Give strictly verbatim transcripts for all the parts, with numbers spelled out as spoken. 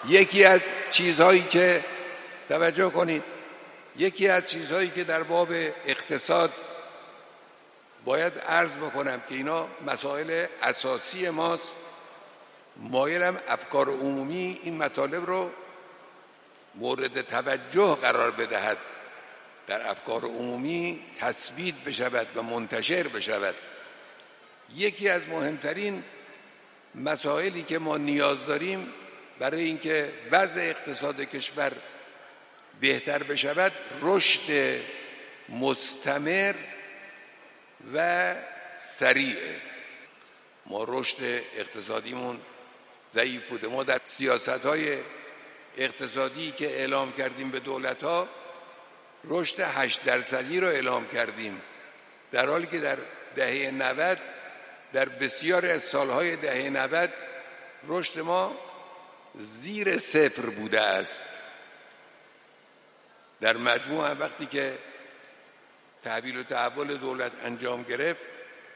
یکی از چیزهایی که توجه کنید، یکی از چیزهایی که در باب اقتصاد باید عرض بکنم که اینا مسائل اساسی ماست، مایلم افکار عمومی این مطالب رو مورد توجه قرار بدهد، در افکار عمومی تثبیت بشود و منتشر بشود. یکی از مهمترین مسائلی که ما نیاز داریم برای اینکه وضع اقتصاد کشور بهتر بشود رشد مستمر و سریع. ما رشد اقتصادیمون ضعیف بوده. ما در سیاست‌های اقتصادی که اعلام کردیم به دولت‌ها رشد هشت درصدی رو اعلام کردیم، در حالی که در دهه نود در بسیار از سالهای دهه نود رشد ما زیر صفر بوده است. در مجموع وقتی که تحویل و تحول دولت انجام گرفت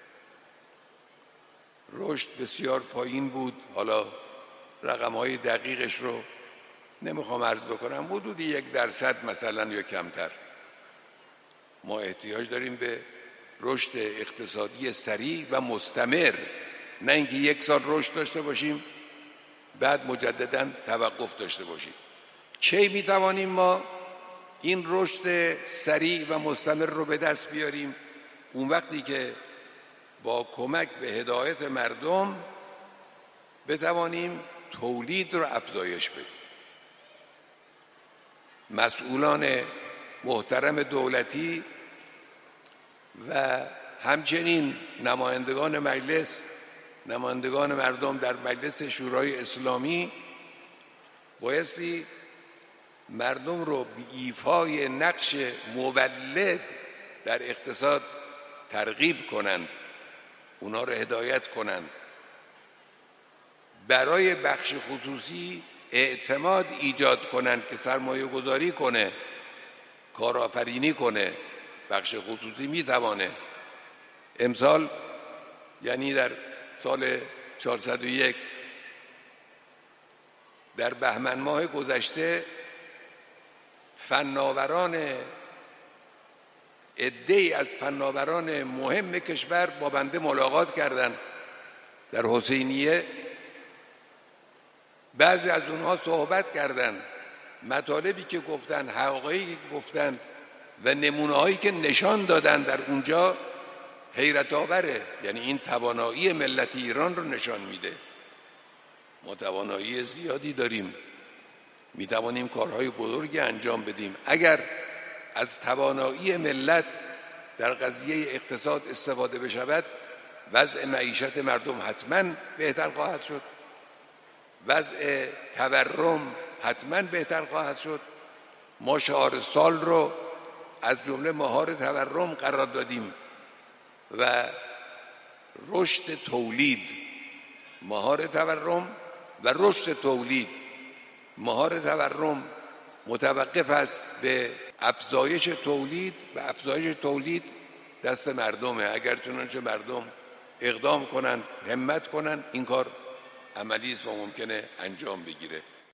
رشد بسیار پایین بود. حالا رقم‌های دقیقش رو نمیخوام عرض بکنم، حدود یک درصد مثلا یا کمتر. ما احتیاج داریم به رشد اقتصادی سریع و مستمر، نه اینکه یک سال رشد داشته باشیم بعد مجددا توقف داشته باشیم. کی میتوانیم ما این رشد سریع و مستمر رو به دست بیاریم؟ اون وقتی که با کمک به هدایت مردم بتوانیم تولید رو افزایش بدیم. مسئولان محترم دولتی و همچنین نمایندگان مجلس، نمایندگان مردم در مجلس شورای اسلامی بایستی مردم رو به ایفای نقش مولد در اقتصاد ترغیب کنند، اونا رو هدایت کنند، برای بخش خصوصی اعتماد ایجاد کنند که سرمایه گذاری کنه، کارآفرینی کنه. بخش خصوصی میتوانه. امسال یعنی در سال چهارصد و یک در بهمن ماه گذشته فناوران عده‌ای از فناوران مهم کشور با بنده ملاقات کردند در حسینیه. بعضی از اونها صحبت کردند، مطالبی که گفتند، حقایقی که گفتند و نمونه‌هایی که نشان دادن در اونجا حیرت آوره. یعنی این توانایی ملت ایران رو نشان میده. ما توانایی زیادی داریم، میتوانیم کارهای بزرگی انجام بدیم. اگر از توانایی ملت در قضیه اقتصاد استفاده بشود وضع معیشت مردم حتما بهتر خواهد شد، وضع تورم حتما بهتر خواهد شد. ما شعار سال رو از جمله مهار تورم قرار دادیم و رشد تولید. مهار تورم و رشد تولید. مهار تورم متوقف است به افزایش تولید و افزایش تولید دست مردمه. اگر چنانچه مردم اقدام کنند، همت کنند، این کار عملی است و ممکنه انجام بگیره.